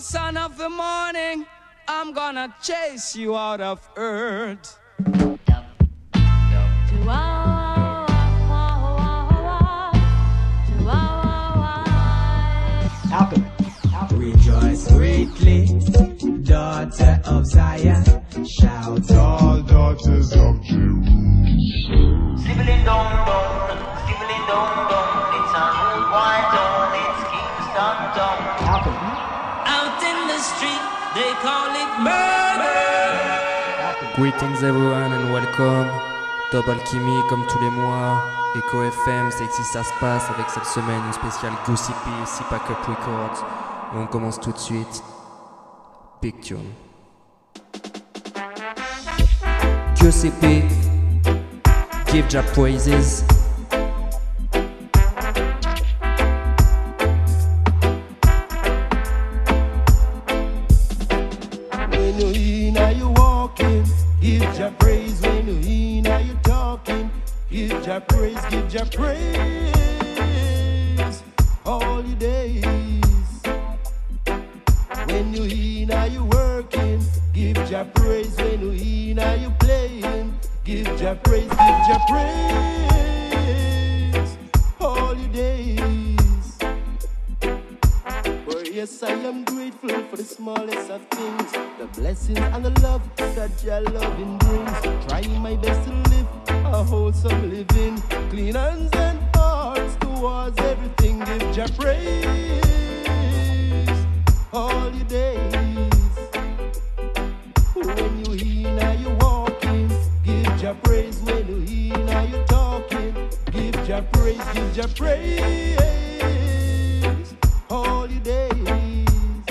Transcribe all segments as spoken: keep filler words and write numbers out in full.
son of the morning, I'm gonna chase you out of earth. Rejoice greatly, daughter of Zion. Shout, all daughters of Jerusalem. Sibling dum dum, sibling dum dum. It's a rude boy town, it's Kingston town. Out in the street, they call it murder. Greetings everyone and welcome. Top Alchemy comme tous les mois. Echo F M, c'est ici ça se passe avec cette semaine une spéciale Goosey P, Sipac Up Records. Et on commence tout de suite. Big tune. Goosey P, give Jah praises. When you in, are you walking? Give Jah praise. When you in, are you talking? Give Jah praise, give Jah praise all your days. When you in, are you working? Give Jah praise. When you in, are you playing? Give Jah praise, give Jah praise all your days. For yes, I am grateful for the smallest of things, the blessings and the love that Jah loving brings. Trying my best to live a wholesome living, clean hands and hearts towards everything. Give Jah praise all your days. When you in, are you walking? Give Jah praise. When you in, are you talking? Give Jah praise, give Jah praise all your days.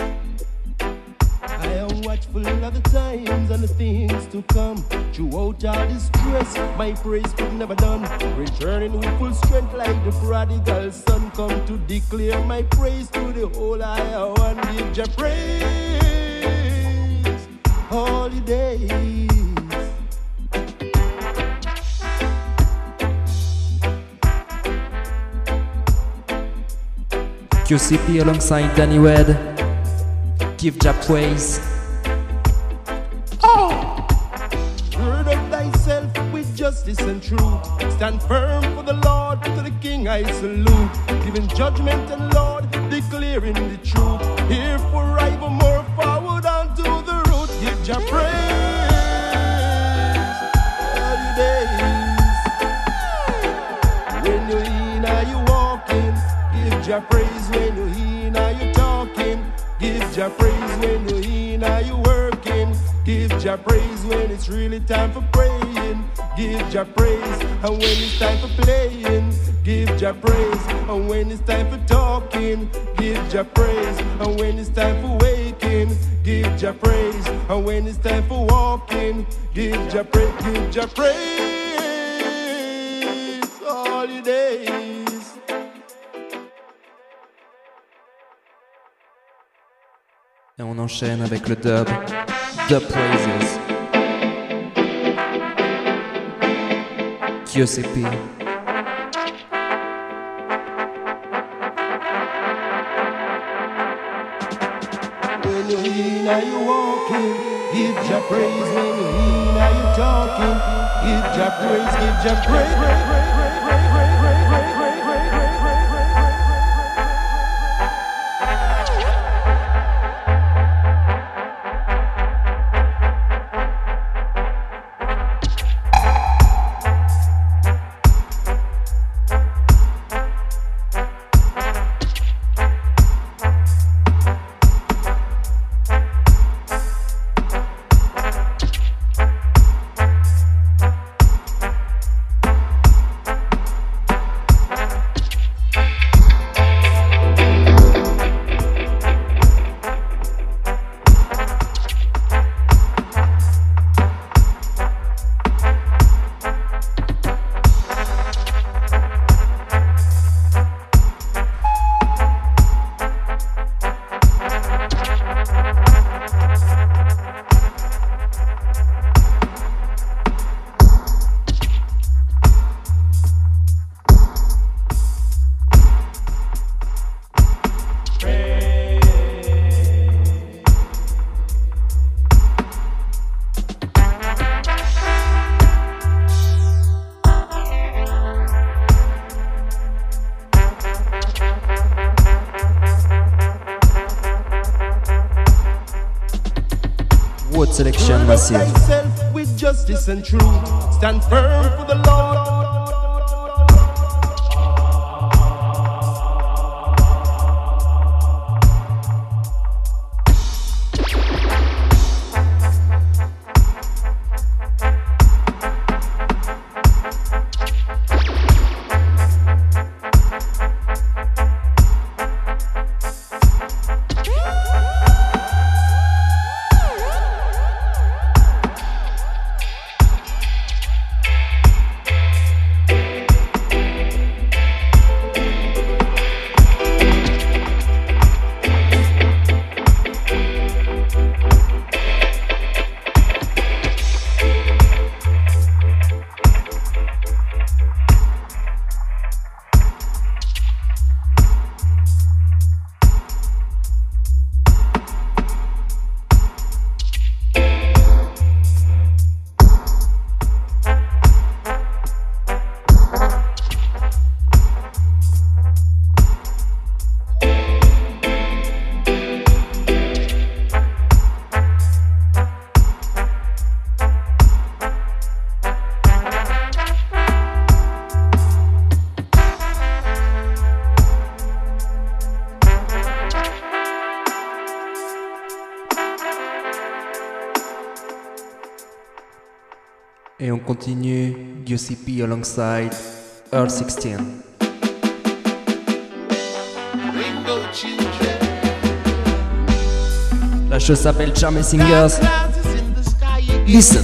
I am watchful of the times and the things to come. Throughout all this stress, my praise could never done. Returning with full strength like the prodigal son. Come to declare my praise to the whole higher one. Give Jah praise all your days. Q C P alongside Danny Wed. Give Jah praise. Gird up thyself with justice and truth. Stand firm for the Lord, to the King I salute. Giving judgment and Lord, declaring the truth. Here forevermore, forward unto the root. Give Jah praise all your days. When you in, are you walking? Give Jah praise. When you in, are you talking? Give Jah praise. When you in, are you working? Give Jah praise. When it's really time for praying, give Jah praise. And when it's time for playing, give Jah praise. And when it's time for talking, give Jah praise. And when it's time for waking, give Jah praise. And when it's time for walking, give Jah praise, give Jah praise all your days. Et on enchaîne avec le dub. Dub praises. Q C P. When you in, are you walking? Give Jah praise. When you in, are you talking? Give Jah praise, give Jah praise. Food Selection Massive. Thyself with justice and truth. Stand firm for the Lord. Et on continue, U C P alongside Earl sixteen. La chose s'appelle Charmy Singers. Listen.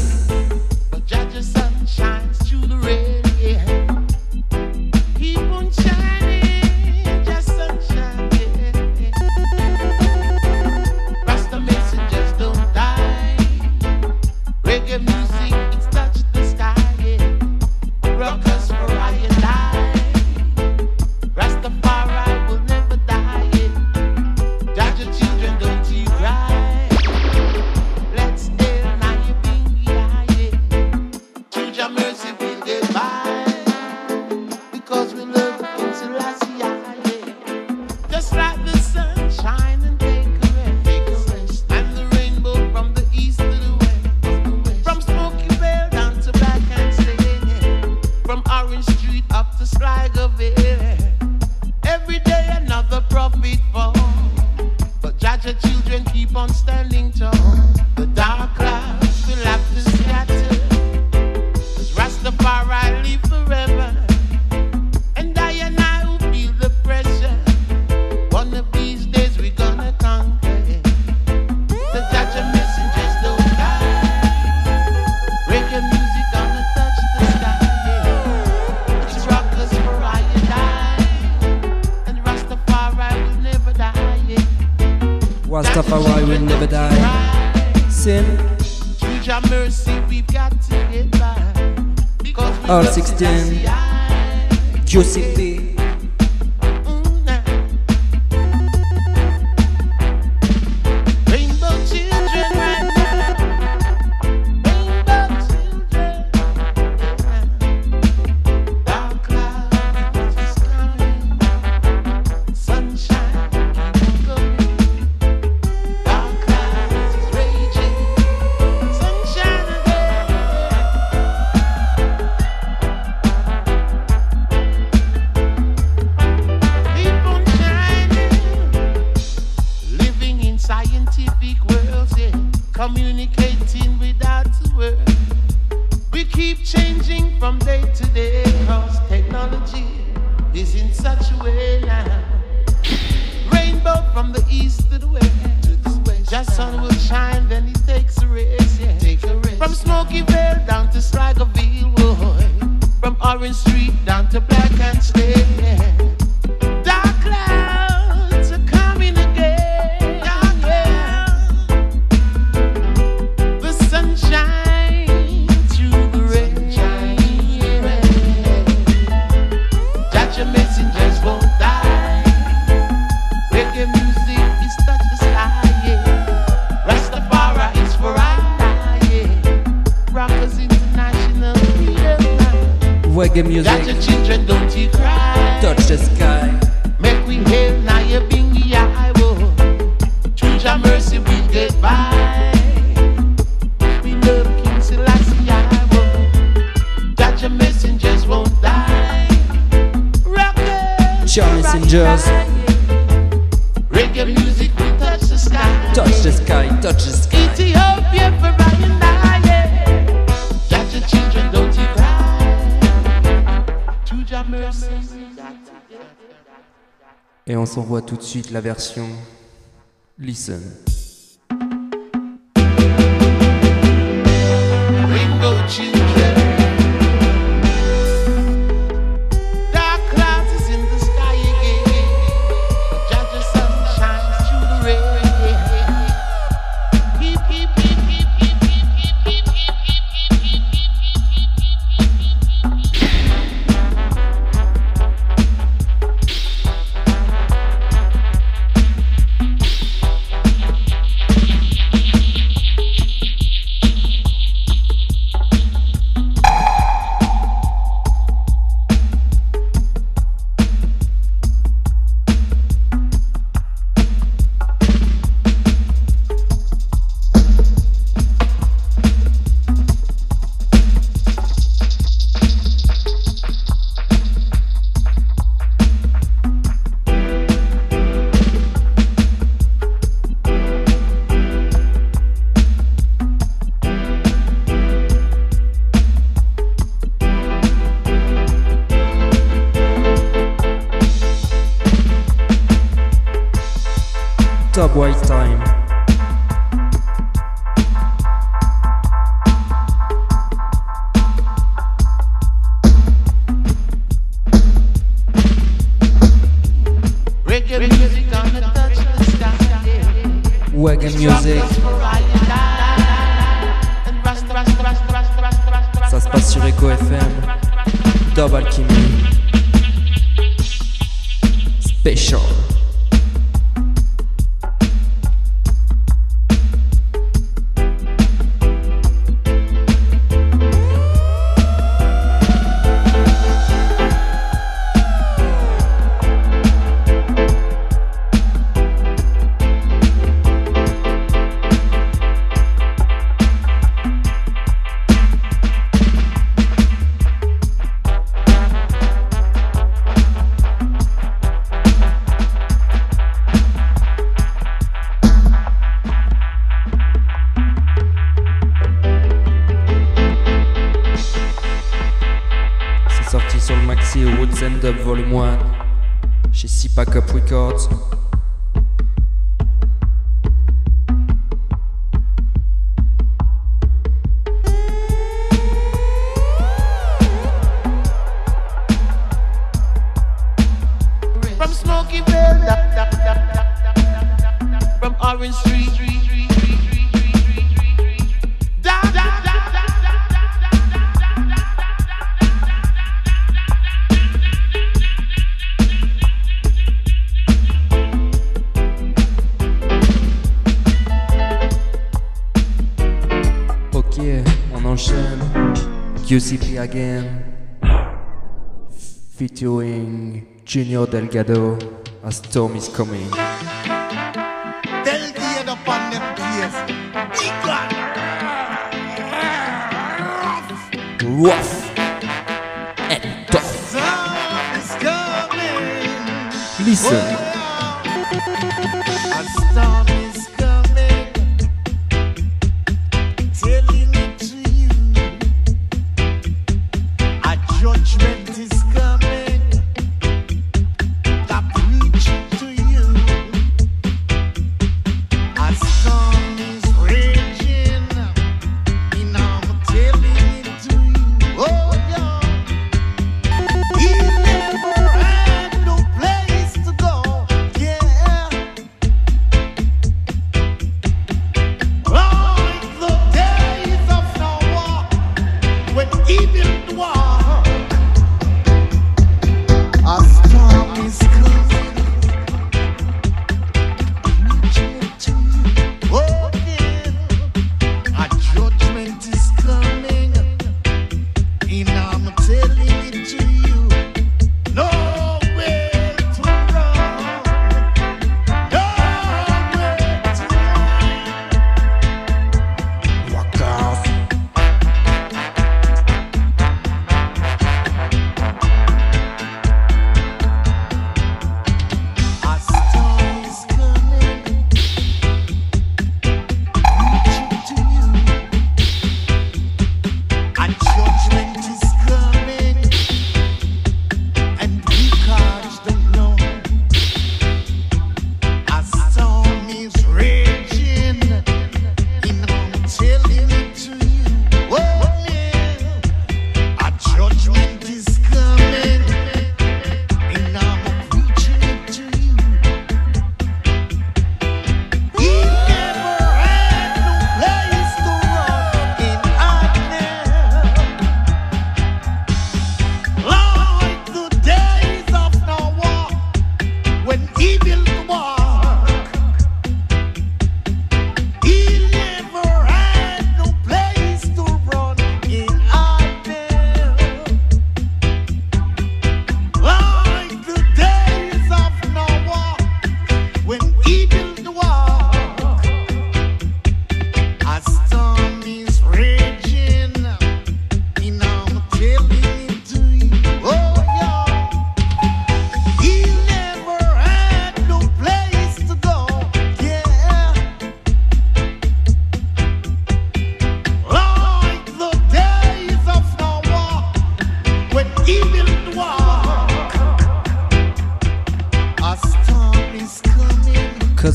Rastafari will never die. Sin. Earl sixteen. U C P. Communicating without a word. We keep changing from day to day, cause technology is in such a way now. Rainbow from the east to the west, to the west. Just sun will shine, then it takes a race, yeah. Take a race. From Smoky Vale down to Sligoville, boy. From Orange Street down to Black and Slate, yeah. Dark clouds are coming again. Reggae music. Got your children, don't you cry. Touch the sky. Make we hail now your bingy eye. Choose your mercy, we'll get by. Rangers. Reggae music will touch the sky. Touch the sky, touch the sky. Ethiopia for Ryan Nye. Got your children, don't you cry. To your mercy. Et on s'envoie tout de suite la version Listen. Rainbow children. Dark clouds is in the sky again. Just the sun shines through the rain. Keep, keep, keep, keep, keep, keep, keep, keep, Top White Time. reggae music gonna touch the sky. Wagon Music. Ça se passe sur Echo F M. Dub Alchemy. Special. Sorti sur le maxi Woods and Dub Volume un chez Sipa Cup Records. From Smokyville, from Orange Street, da, da, da, da, da, Ok, on enchaîne. Q C P again. Featuring Junior Delgado. A Storm is Coming. Tell the head upon them case. Rough and tough. Storm is coming. Listen. A storm is coming. Telling it to you. A judgment is coming. I preach it to you. A storm is raging. And I'm telling it to you. Oh, yeah. He never had no place to go.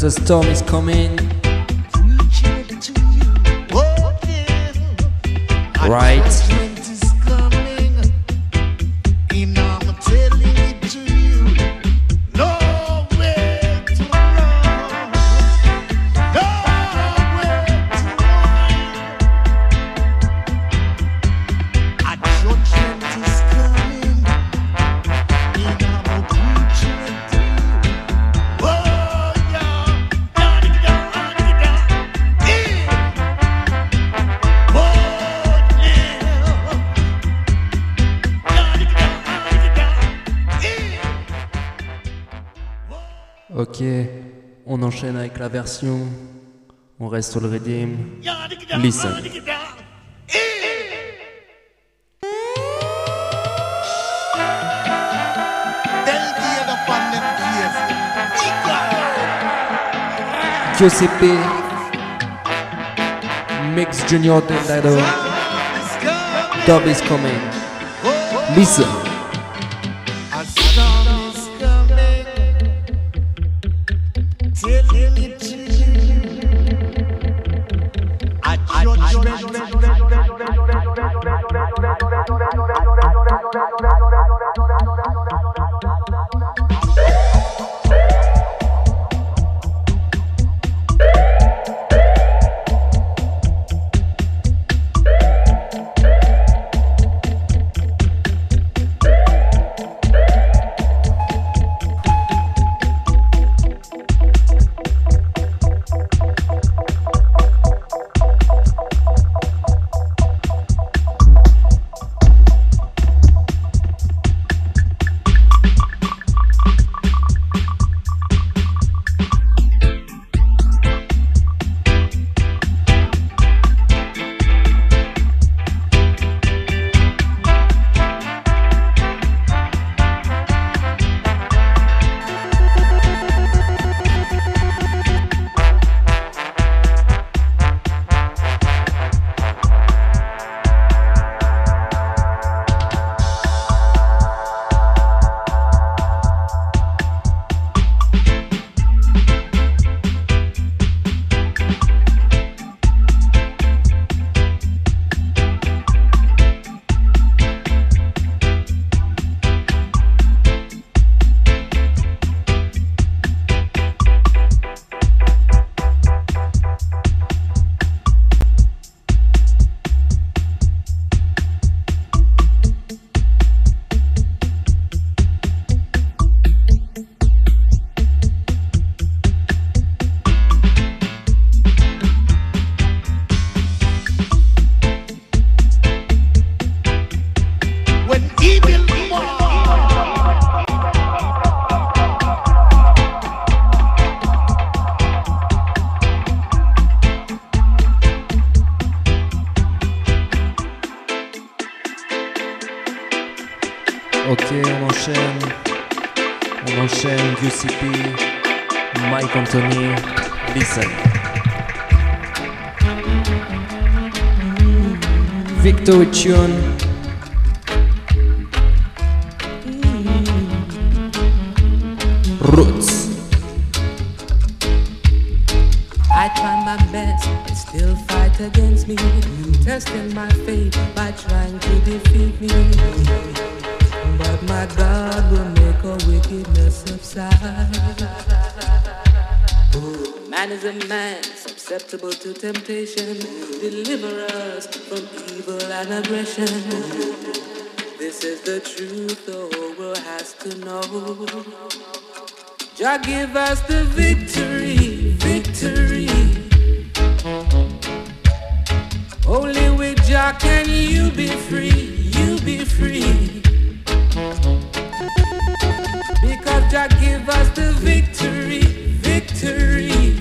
'cause a storm is coming. Right. Ok, on enchaîne avec la version. On reste sur le rhythm. Listen. Q C P Mix Junior Dado. Dub is coming. Listen. Ok, on enchaîne. On enchaîne. U C P, Mike Anthony, listen. Victor Tune. Roots. I try my best, but still fight against me. Testing my fate by trying to defeat me. But my God will make a wickedness subside. Man is a man, susceptible to temptation. Deliver us from evil and aggression. This is the truth the whole world has to know. Jah give us the victory, victory. Only with Jah can you be free, you be free. Because Jah give us the victory, victory.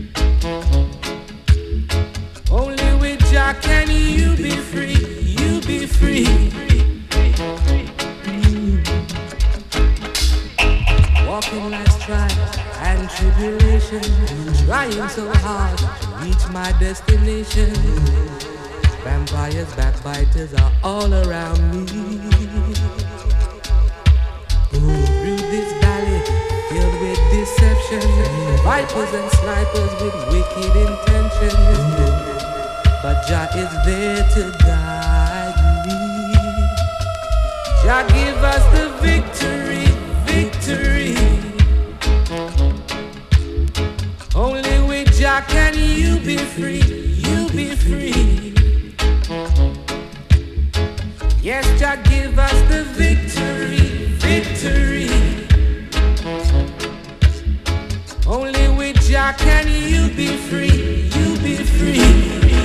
Only with Jah can you be free, you be free. Walking life's trials and tribulation, trying so hard to reach my destination. Vampires, backbiters are all around me. Ooh, through this valley filled with this deception, vipers and snipers with wicked intentions. But Jah is there to guide me. Jah give us the victory, victory. Only with Jah can you be free, you be free. Yes, Jah give us the victory, victory. Only with Jah can you be free, you be free.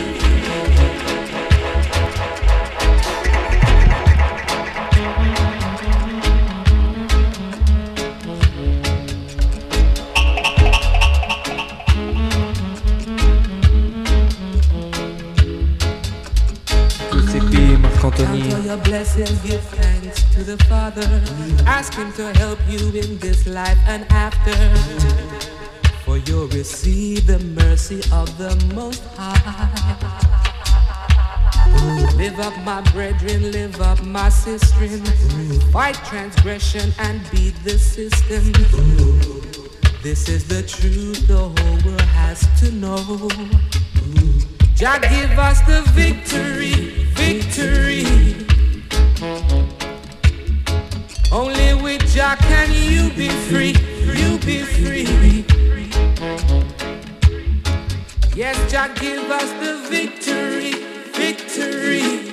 Anthony. For your blessings, give thanks to the Father. Ask Him to help you in this life and after. For you'll receive the mercy of the Most High. Live up, my brethren, live up, my sistren. Fight transgression and beat the system. This is the truth the whole world has to know. Jah give us the victory, victory. Only with Jah can you be free, you be free. Yes, Jah give us the victory, victory.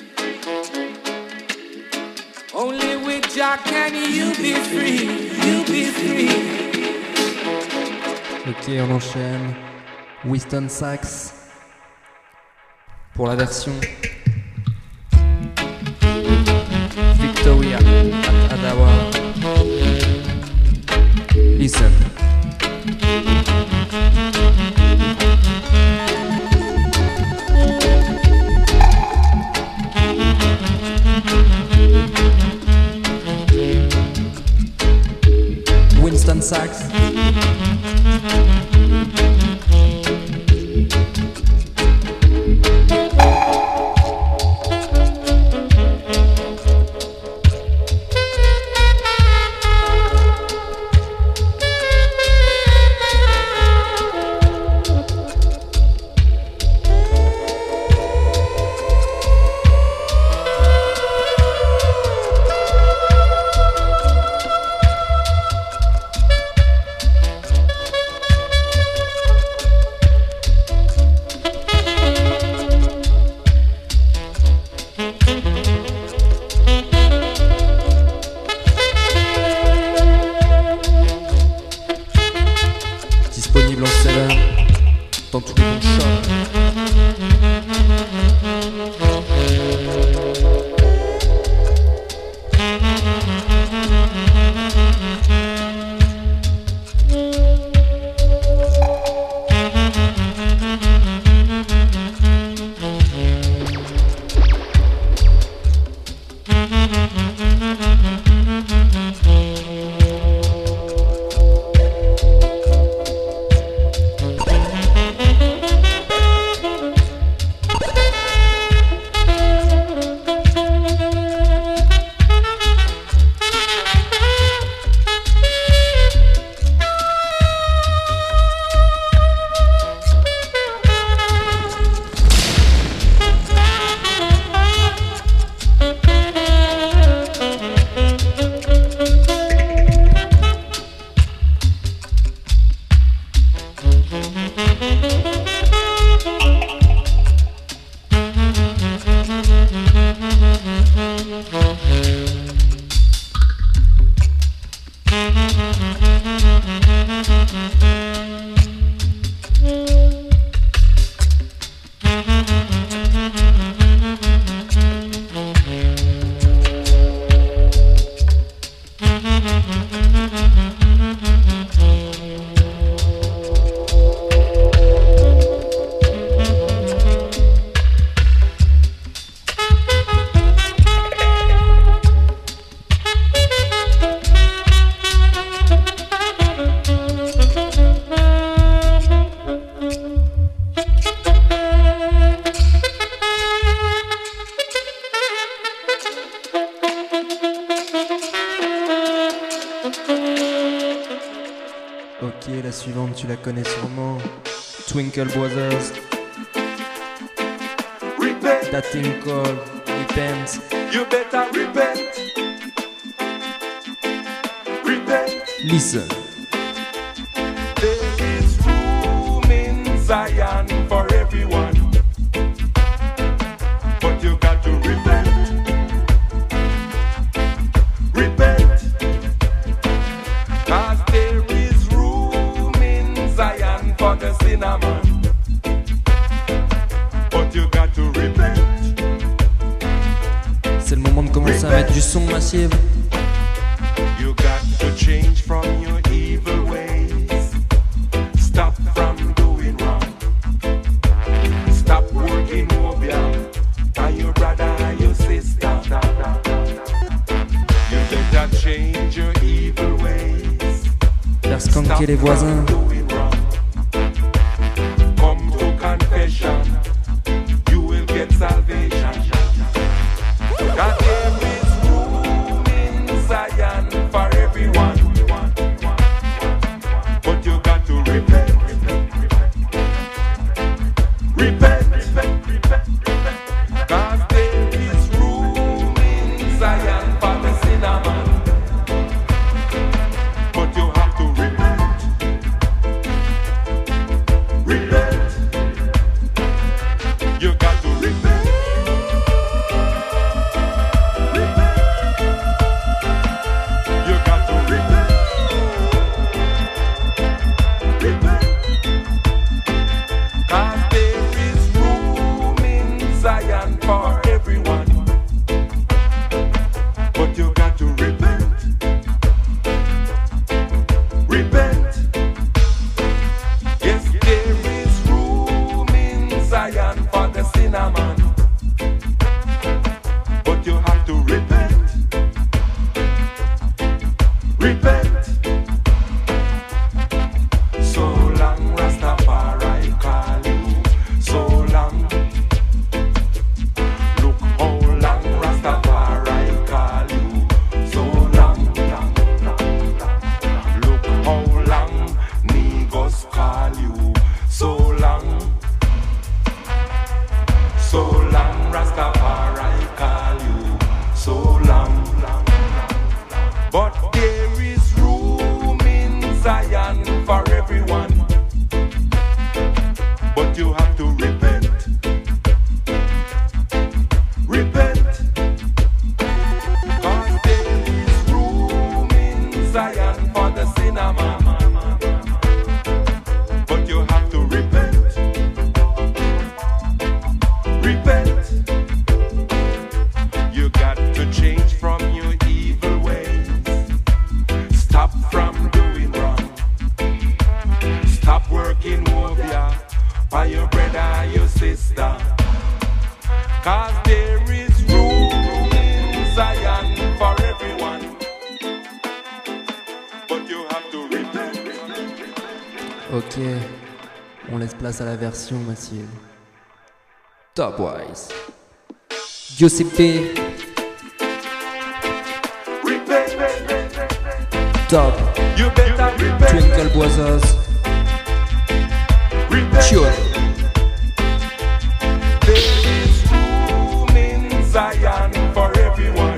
Only with Jah can you be free, you be free. Ok, on enchaîne. Winston Sax pour la version Victoria at Adawa. Listen. Winston Sax. Disponible en seller dans tous les bons shops. la connais sûrement. Twinkle Brothers. Repent. That thing called Repent. You better repent. Repent. Listen. There is room in Zion for everyone, but you got to repent. Repent. Cause there is room in Zion for the sinner man, but you got to repent. C'est le moment de commencer à mettre du son massif. You got to change from your evil ways. Stop from doing wrong. Stop working over and your brother and your sister. You better change your evil ways. Faire skanker les voisins. Doing wrong. Come to confession. You will get salvation. God, there is room in Zion for everyone, but you got to repent. Repent. Cause there is room in Zion for the sinner man, but you have to repent. Repent. You got to repent. For everyone, but you got to repent. Repent. Yes, there is room in Zion for the sinner man, but you have to repent. Repent. So long Rastafari call you, so long. Rastafari call you, so long, long, long, long. Look how long Negos call you, so long. So long Rastafari call you, so long, long, long. But there is room in Zion for everyone, but you have to repent. Repent. Zion for the sinner man, but you have to repent. Repent. You got to change from your evil ways. Stop from doing wrong. Stop working over by your brother and your sister. Cause there is room in Zion for everyone. Ok, on laisse place à la version massive. Topwise. Giuseppe. Top. Twinkle Brothers. Sure. There is room in Zion for everyone.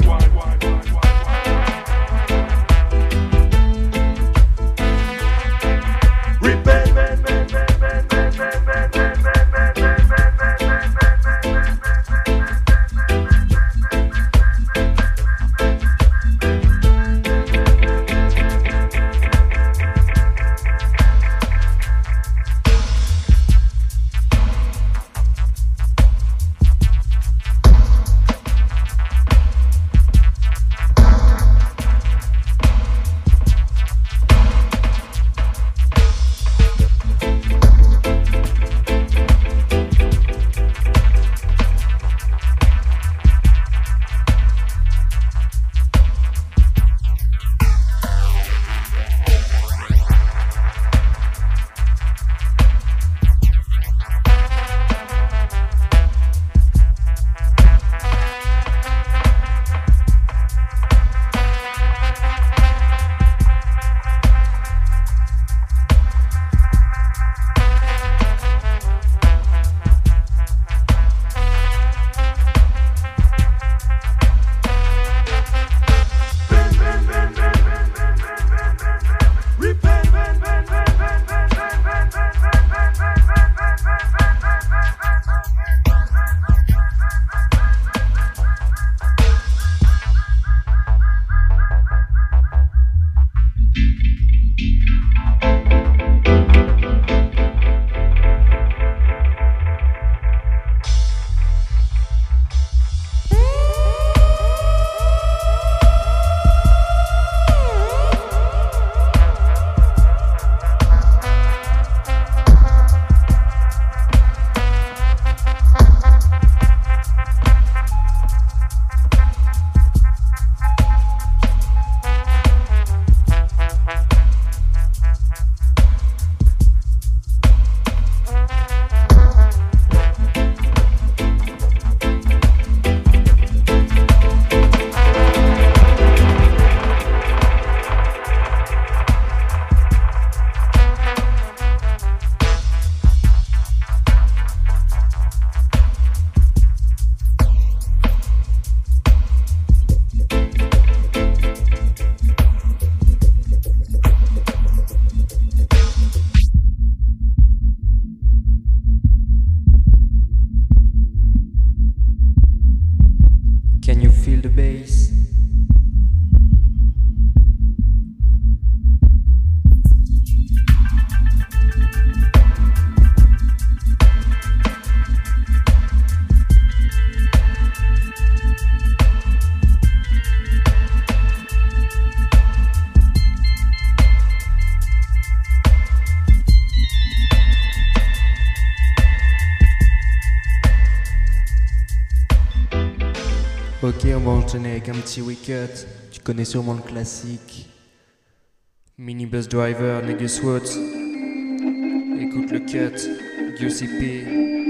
Ok, on va enchaîner avec un petit wicket. Tu connais sûrement le classique. Minibus Driver, Negus Woods. Écoute le cut, Juicy P.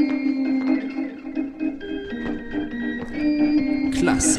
Classique.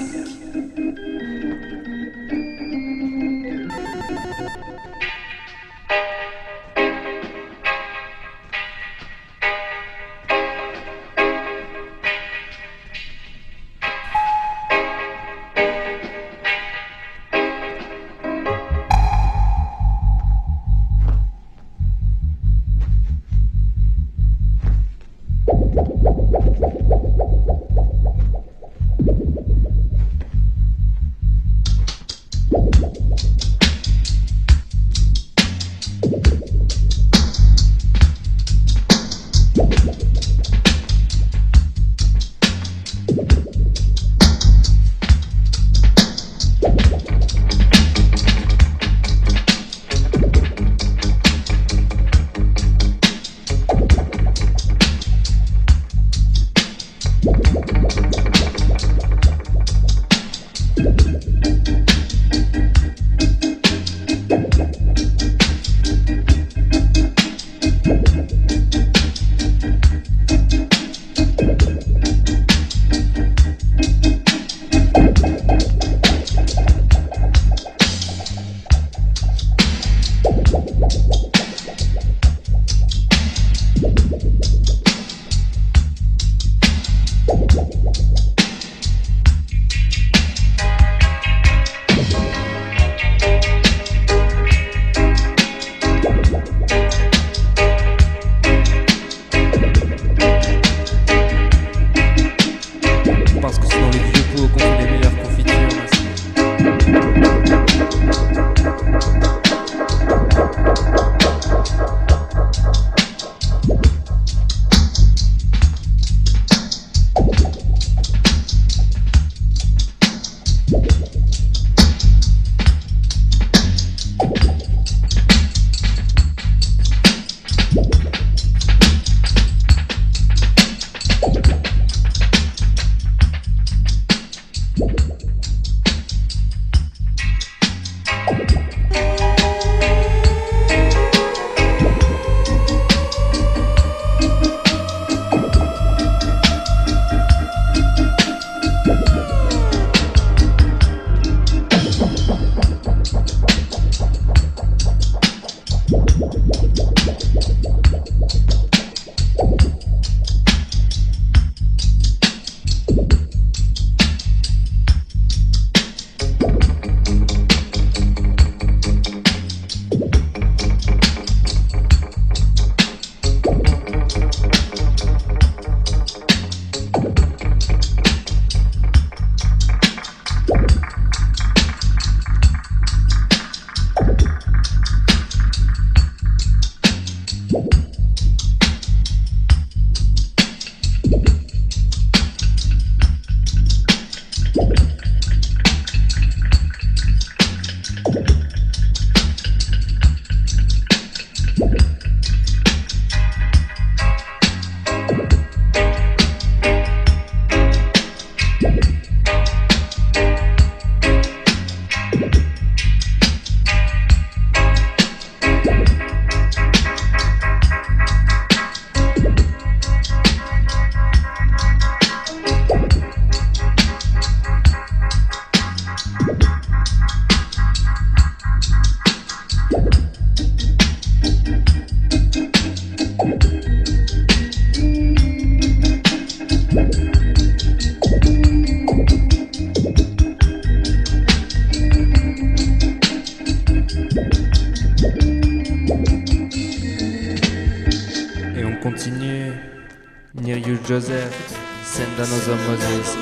Joseph, Send Another Moses.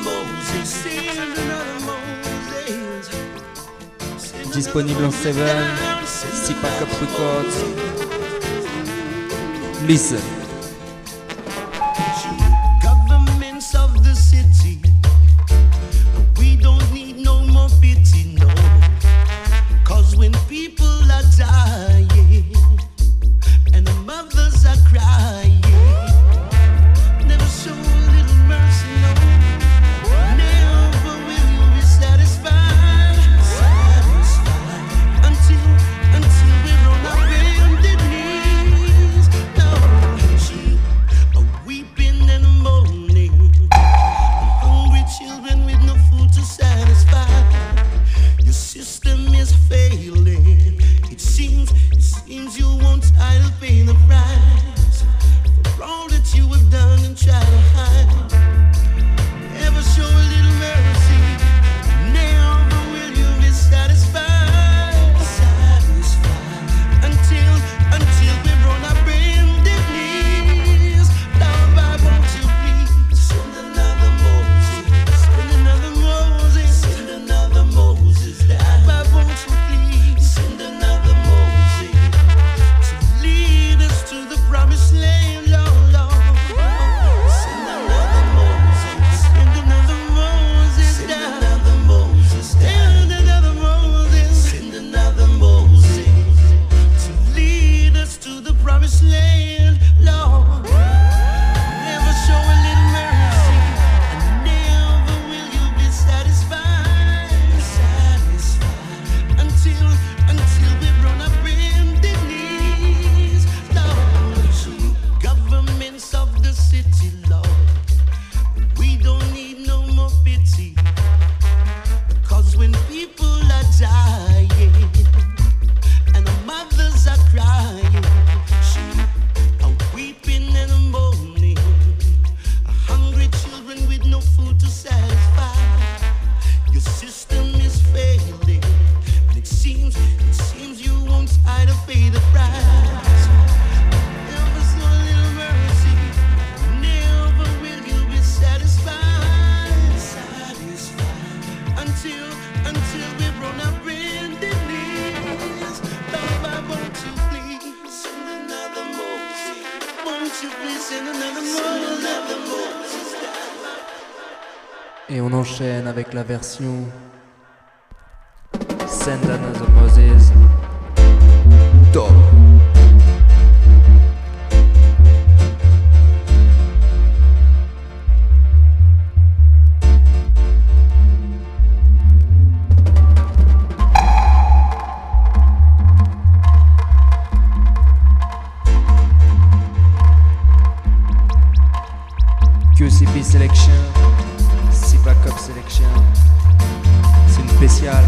Disponible en Seven, Sipak Up Records. Listen. Governments of the city, we don't need no more pity, no. Cause when people are dying and the mothers are crying, never show a little mercy, no. Never will city, Lord. We don't need no more pity, 'cause when people are dying and the mothers are crying, sheep are weeping and moaning, hungry children with no food to satisfy. Your system is failing, and it seems, it seems you won't try to pay the price. Never so little mercy, never will you be satisfied, satisfied, until, until we've grown up in the knees. Lord, why won't you please send another Moses? Won't you please send another Moses? Another Moses down. Et on enchaîne avec la version Send Another Moses. Top. Q C P Selection, C Backup Selection, c'est une spéciale.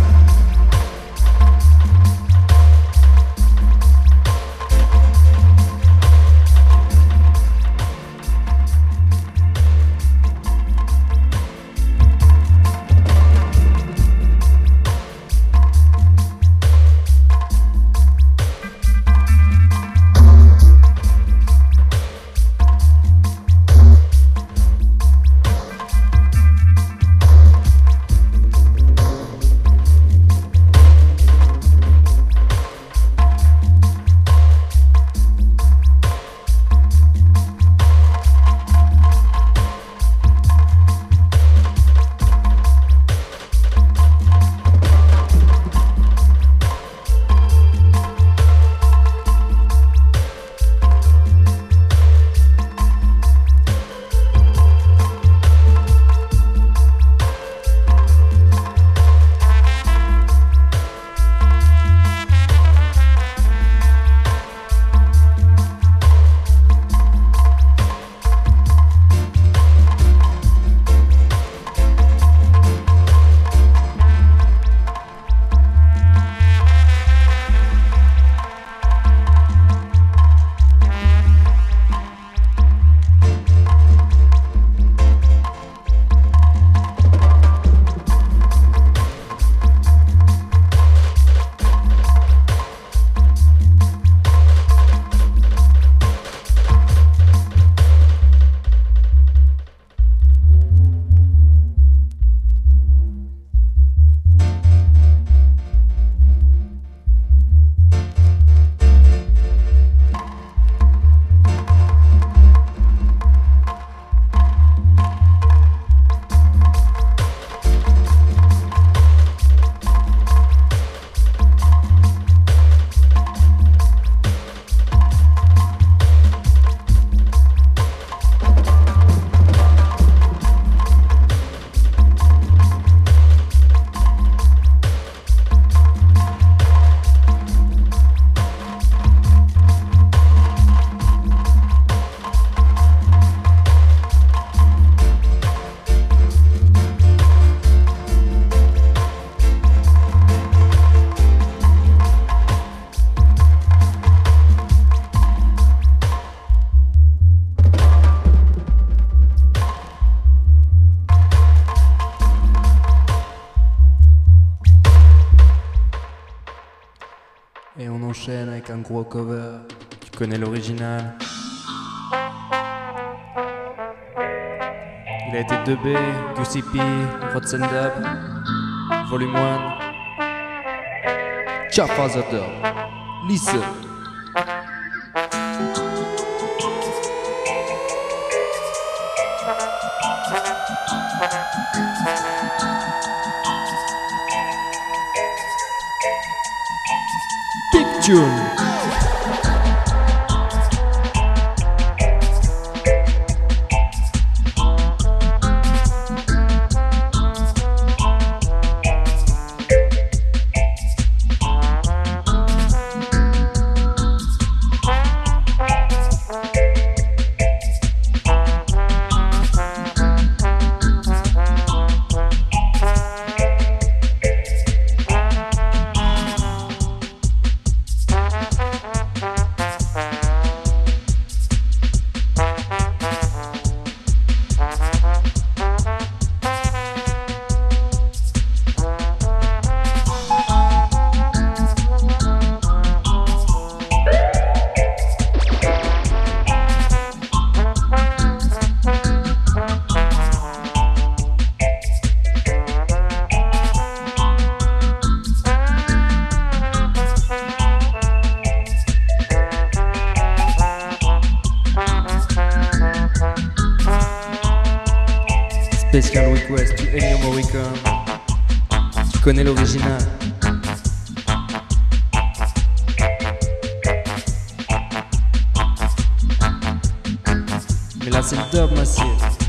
Et on enchaîne avec un gros cover. Tu connais l'original. Il a été deux B, Q C P, Rod Send Up, Volume un. Jaffa the Dub. Listen. Big tune. Spécial request to Ennio Morricone. Tu connais l'original? Mais là c'est le dub, massive.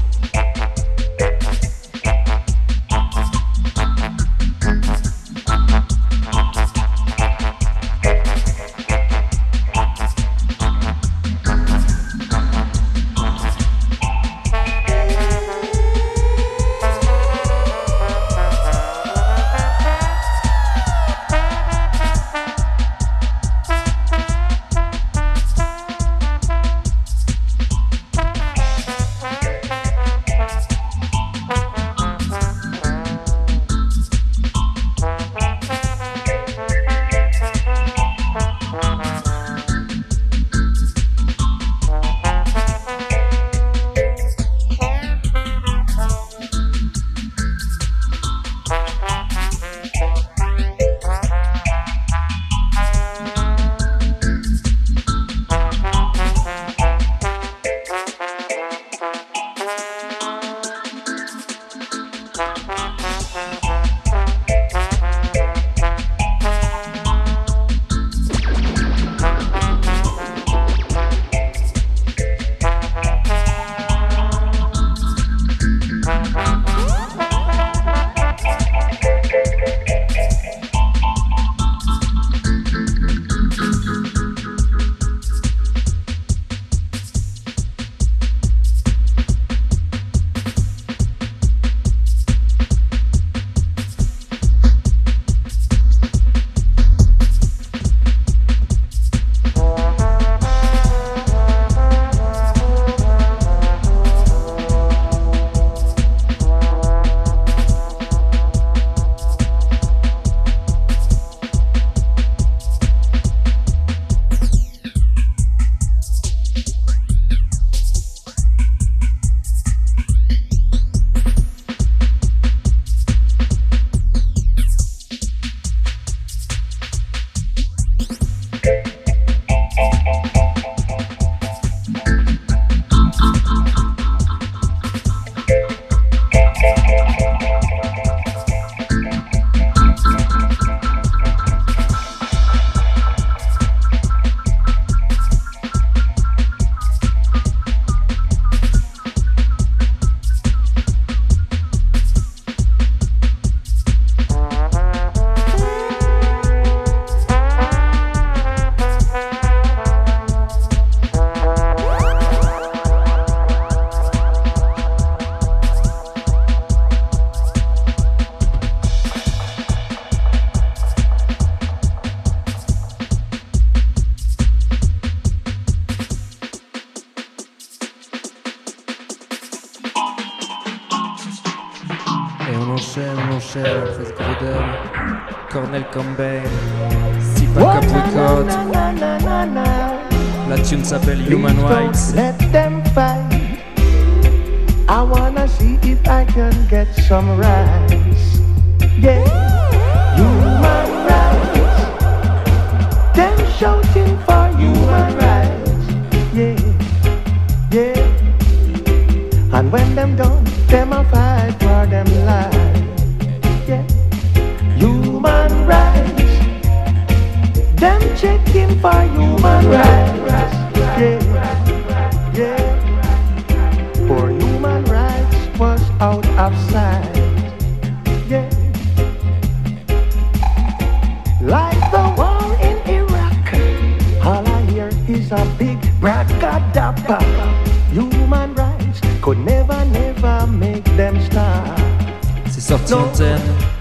Chef, Grodel, Cornel Campbell, Sipa Capricorn. La tune s'appelle Human Rights. Let them fight. I wanna see if I can get some rights. Yeah, human rights. Them shouting for human rights. Yeah, yeah. And when them done, them a fight for them lives. Yeah, human rights. Them checking for human rights. Yeah, yeah. For human rights was out of sight. Yeah, like the war in Iraq. All I hear is a big braggadappa. Human rights could never, never make them stop. C'est sorti en thème.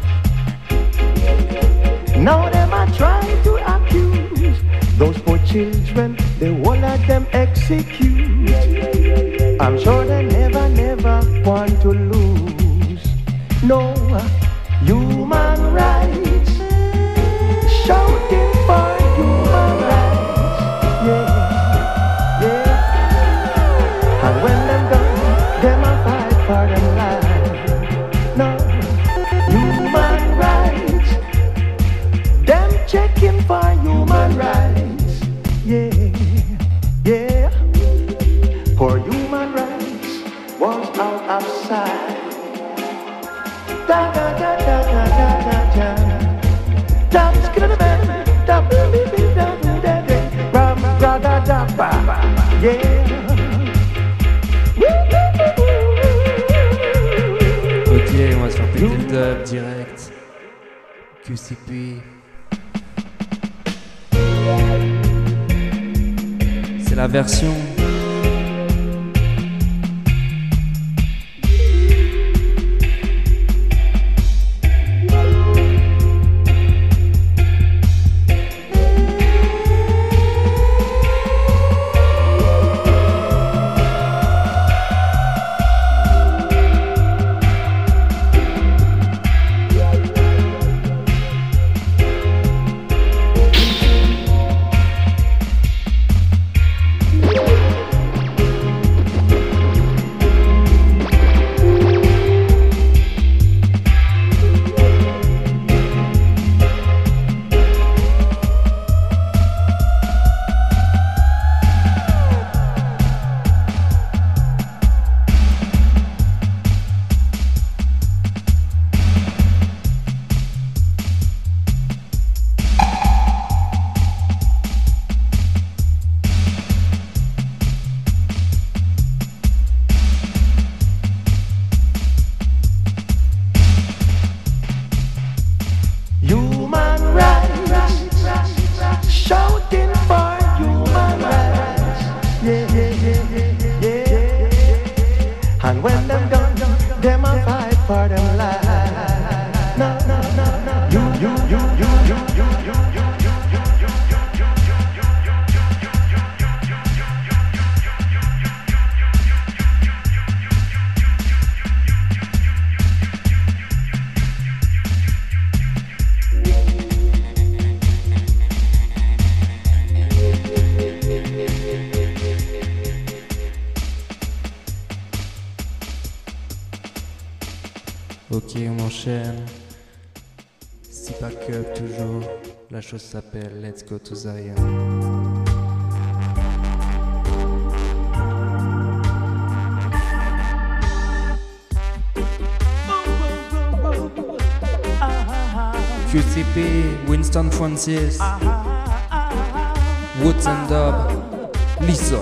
Now them are trying to accuse those poor children, the whole of them execute. I'm sure they never, never want to lose. No, human rights, shouting for human rights. Yeah, yeah. And when them done, them a fight for them lives. No, human rights. Them checking for human rights. Yeah, yeah. For human rights was out of sight. Da da da da da da da da. Da skidda da da da da da da da da da da da. Yeah. Ok, on va se faire péter le dub direct. Q C P. C'est la version. Ok, on enchaîne. C'est pas que toujours. La chose s'appelle Let's Go to Zion. Q C P, Winston Francis, Woods and Dub, Lisa.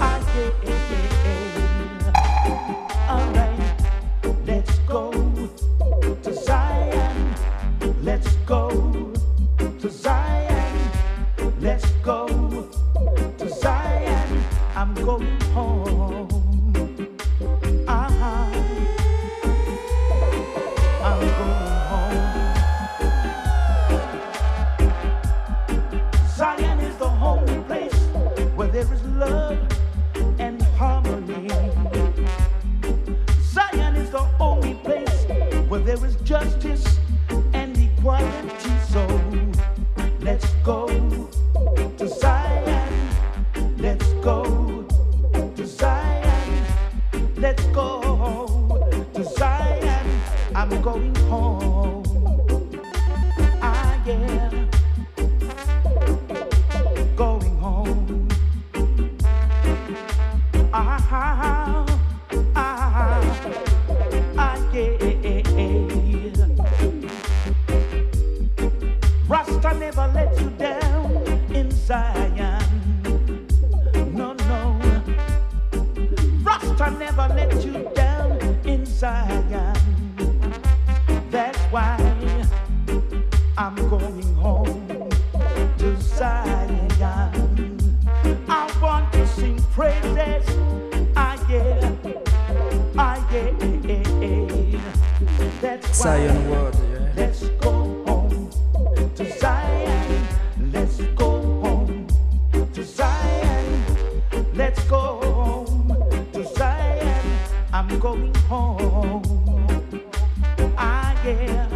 Zion World, yeah. Let's go home to Zion. Let's go home to Zion. Let's go home to Zion. I'm going home. Ah, yeah.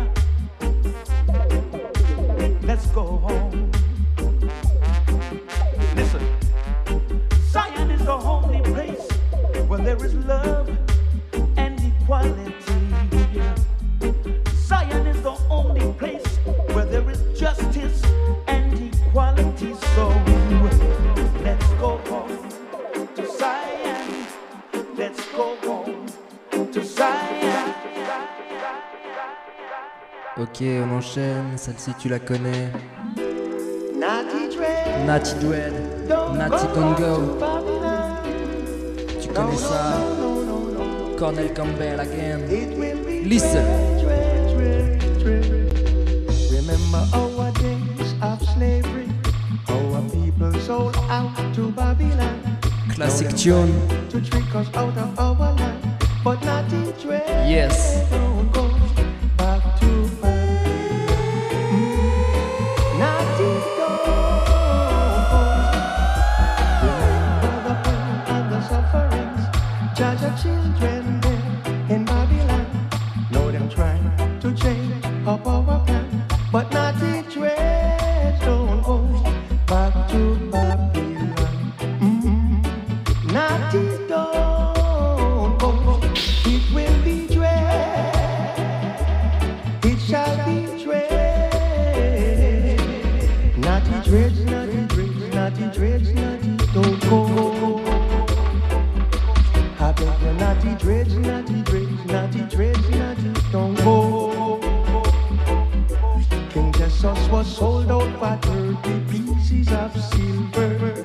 Let's go home. Listen, Zion is the only place where there is love and equality. Zion is the only place where there is justice and equality. So let's go home to Zion. Let's go home to Zion. Ok, on enchaîne, celle-ci tu la connais. Natty Dread, Natty Dread, Natty Don't Go. Tu connais ça? Cornel Campbell again. Listen. Remember our days of slavery, our people sold out to Babylon. Classic tune. To trick us out of our land, but Natty Dread. Yes. Don't go back to Babylon. Mm. Natty don't go. Remember the pain and the sufferings, judge the children there in Babylon. Know them trying to change up our plan, but Natty Dread don't go back to Babylon. Mm-hmm. Natty don't go, it will be dread, it shall be dread. Natty Dread, Natty Dread, Natty Dread, Natty don't go. I beg you, Natty Dread, Natty Dread, Natty Dread, Natty don't go. King Jesus was sold out for thirty pieces of silver.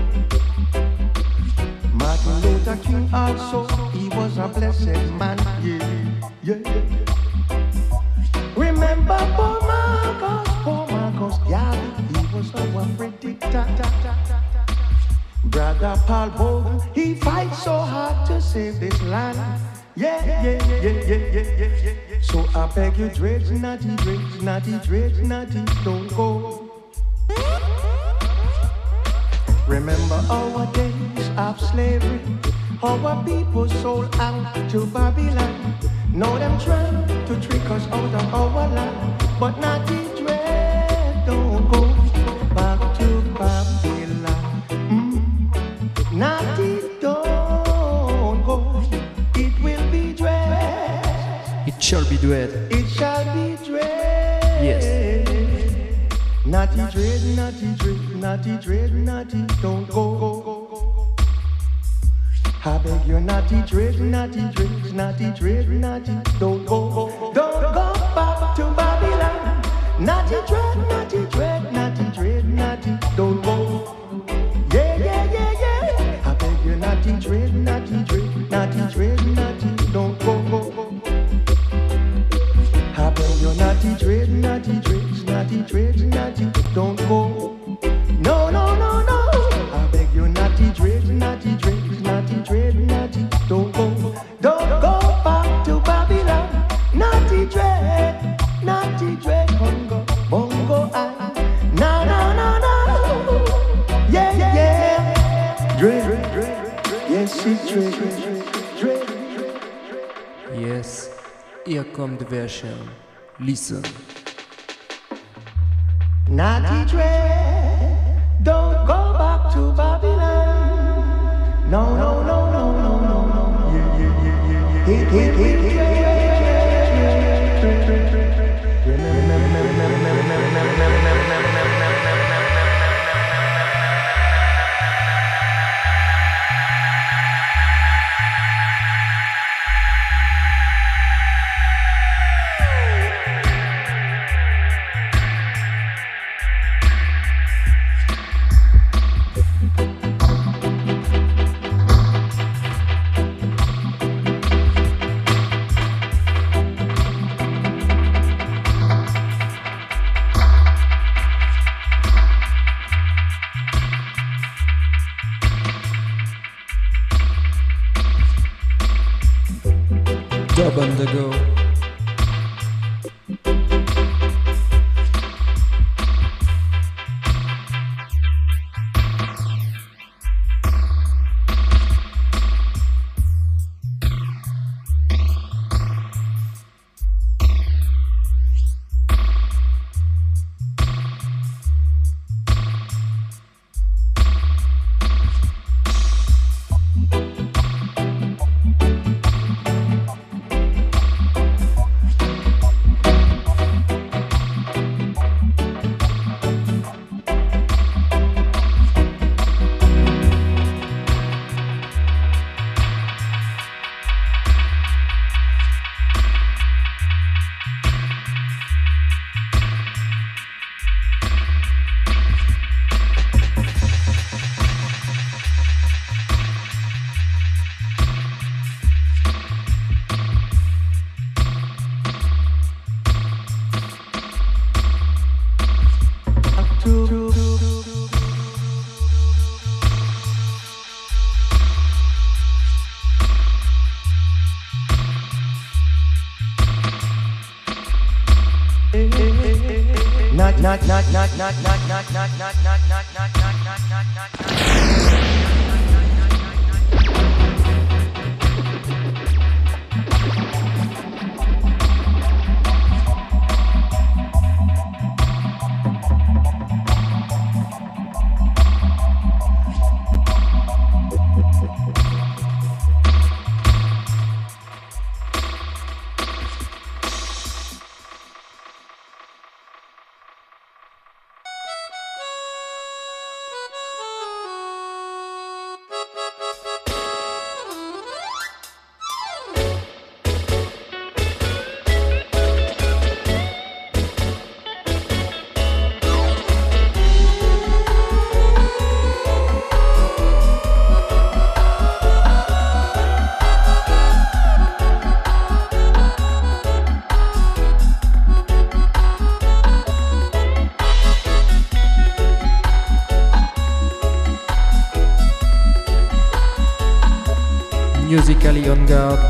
Martin Luther King also, he was a blessed man, yeah, yeah. Remember poor Marcus, poor Marcus Garvey, he was our predictor. Brother Paul Bogan, he fights so hard to save this land. Yeah, yeah, yeah, yeah, yeah, yeah, yeah, yeah. So I beg you, Dread, Natty, Dread, Natty, Dread, Natty, don't go. Remember our days of slavery, our people sold out to Babylon. Now them trying to trick us out of our land, but Natty Dread don't go back to Babylon. Mm. Natty don't go, it will be dread. It shall be dread. It shall be dread. Yes. Natty Dread, Natty Dread, Natty Dread, Natty don't go. I beg you, Natty Dread, Natty Dread, Natty Dread, Natty don't go. Don't go back to Babylon. Natty Dread, Natty Dread, Natty Dread, Natty don't go. Yeah, yeah, yeah, yeah. I beg you, Natty Dread, Natty Dread, Natty Dread, Natty don't go. I beg you, Natty Dread, Natty Dread, Natty Dread, Natty don't go. No, no, no, no. I beg you, Natty Dread, Natty Dread, Natty Dread, Natty don't go. Don't go back to Babylon. Natty Dread, Natty Dread, bongo, bongo, I. No, no, no, no. Yeah, yeah. Dread, Dread, yes, it's Dread, Dread. Yes. Here come the version. Listen. Natty Dread, don't go back to Babylon. No, no, no, no, no, no, no. Yeah, yeah, yeah, yeah, yeah. Hit, hit, hit, hit, Dub on the go. Not, not, not, not, not, not, not, not, not, not, not, not, not, not, not, not. Musically on guard.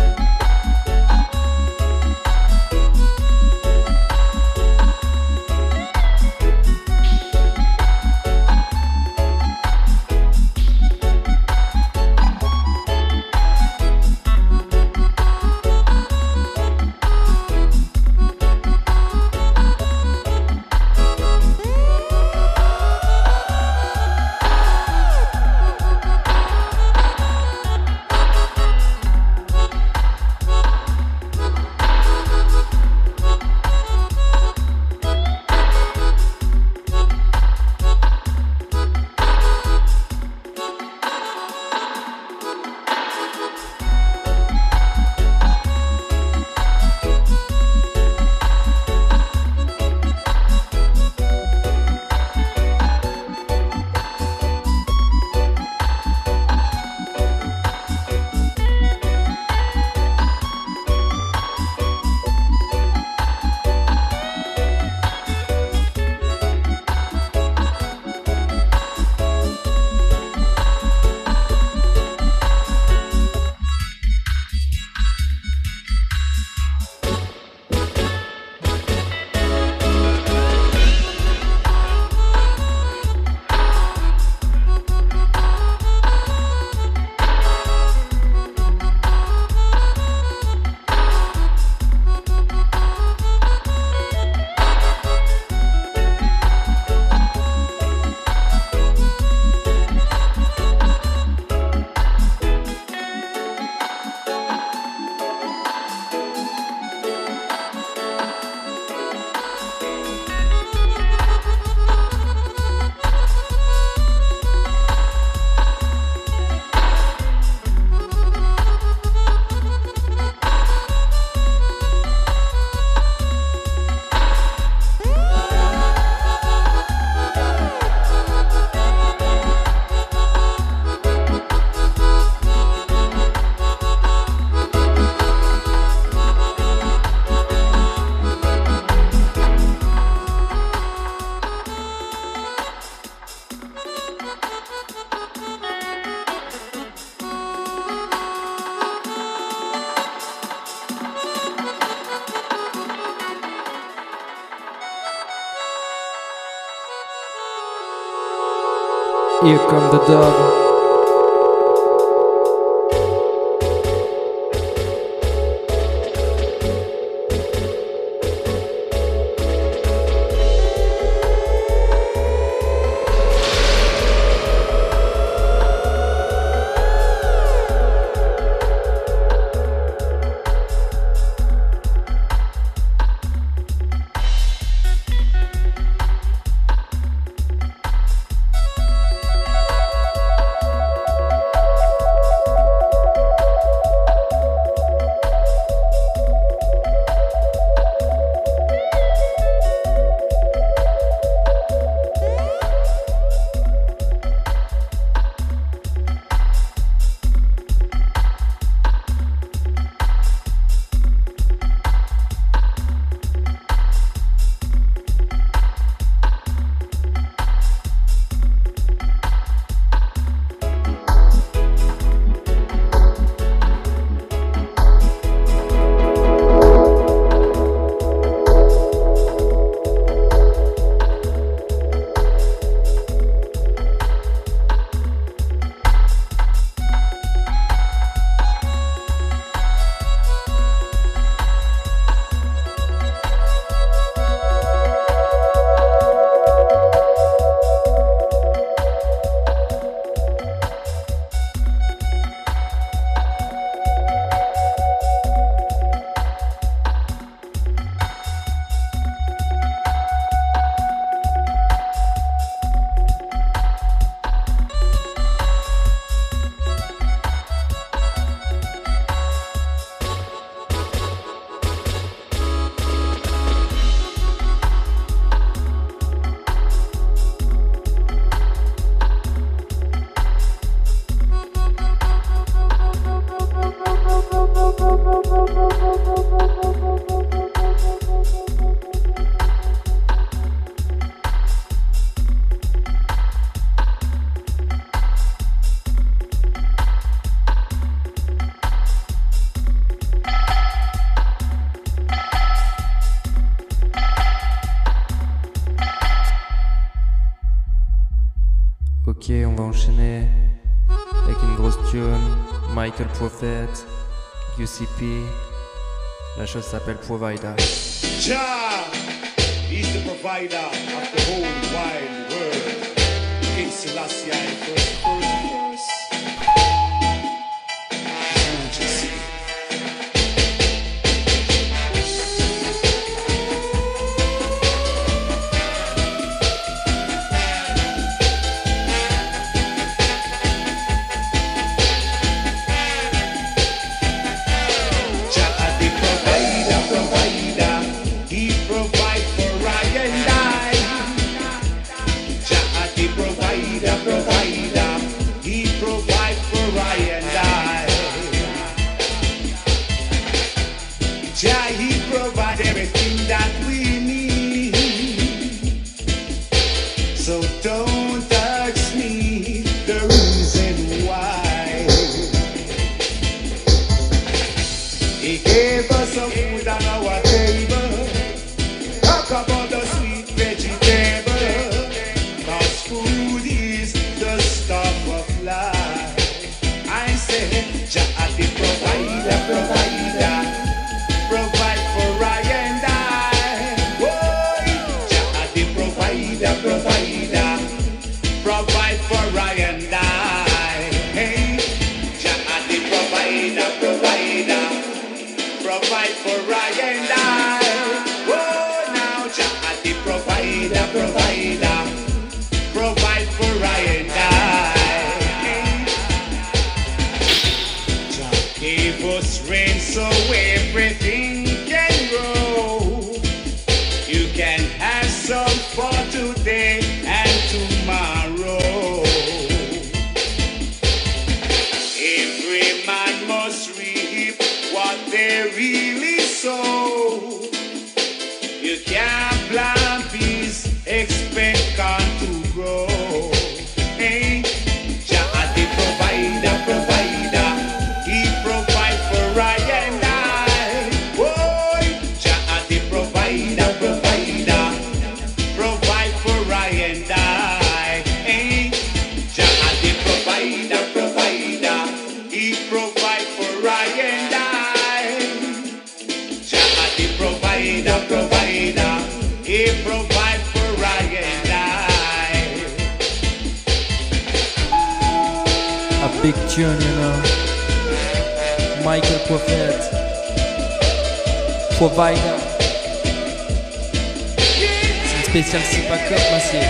Here come the dog. Ok, on va enchaîner avec une grosse tune, Michael Prophet, U C P. La chose s'appelle Provider. Jah is the provider of the whole wide world. King Selassie I first, first, first. Big tune, you know. Michael Prophet, Provider. C'est une spéciale Sipa Cup, massive.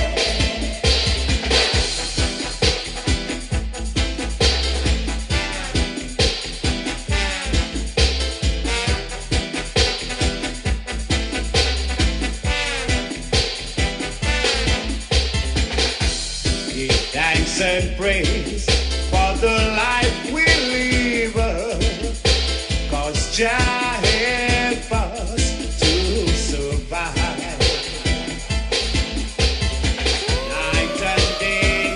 Thanks and praise for the life we live, cause Jah help us to survive. Night and day,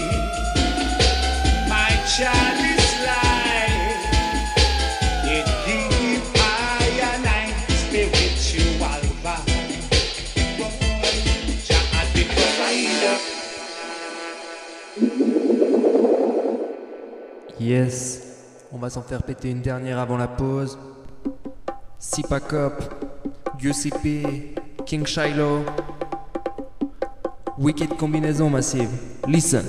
my child is life. It deep high and night spiritual vibe. Jah the provider. Yes, on va s'en faire péter une dernière avant la pause. Sipa Cup, U C P, King Shiloh. Wicked combinaison massive. Listen.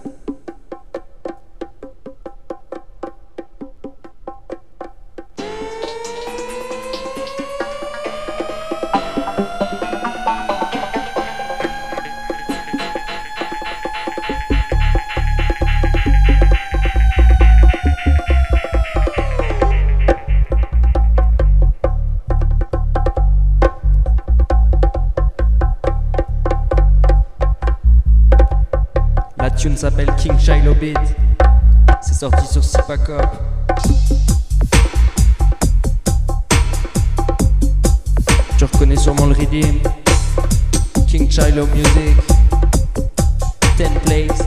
La tune s'appelle King Shiloh Beat. C'est sorti sur Sipa Cup. Tu reconnais sûrement le rhythm. King Shiloh Music. ten plays.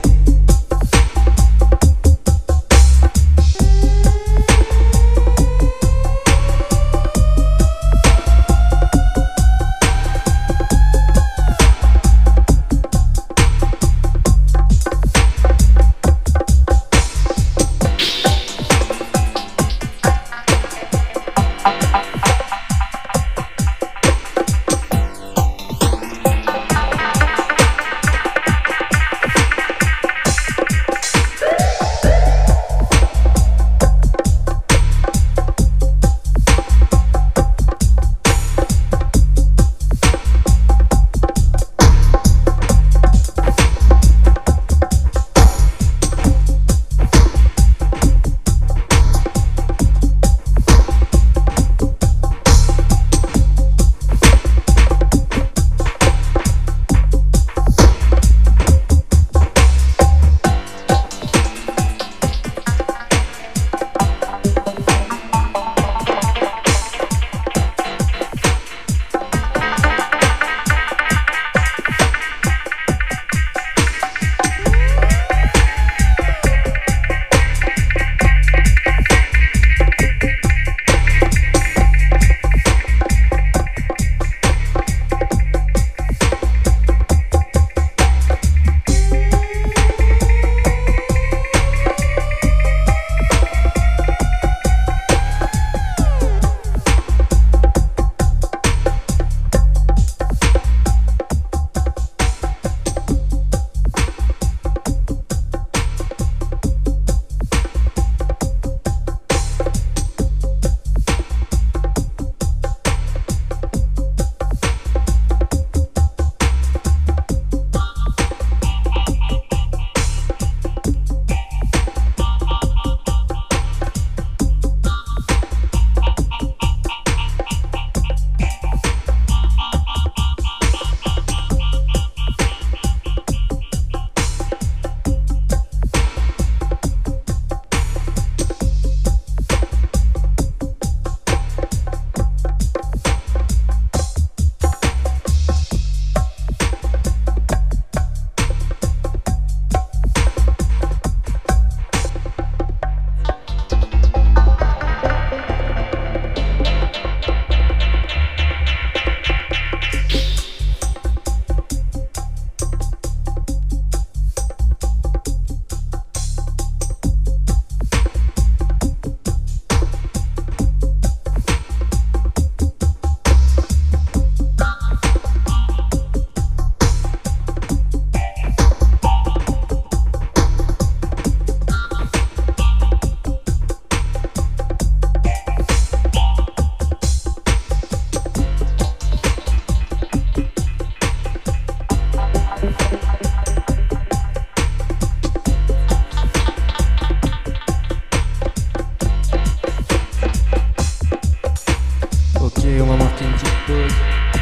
Et on va marquer une petite pause.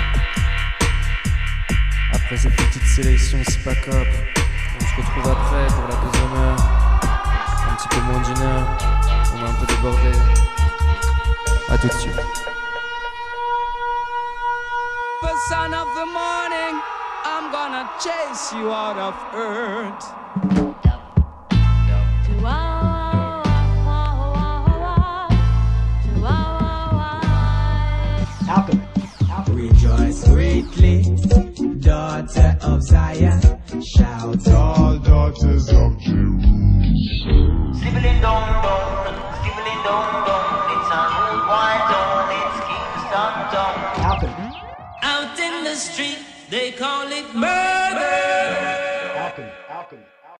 Après cette petite sélection Sipacop, on se retrouve après pour la deuxième heure. Un petit peu moins d'une heure. On a un peu débordé. A tout de suite. The son of the morning, I'm gonna chase you out of earth. Rejoice greatly, daughter of Zion. Shout all daughters of Jerusalem. Skibbling dong dong, skibbling dong dong. It's a rude white town, it's Kingston town. Out in the street, they call it murder.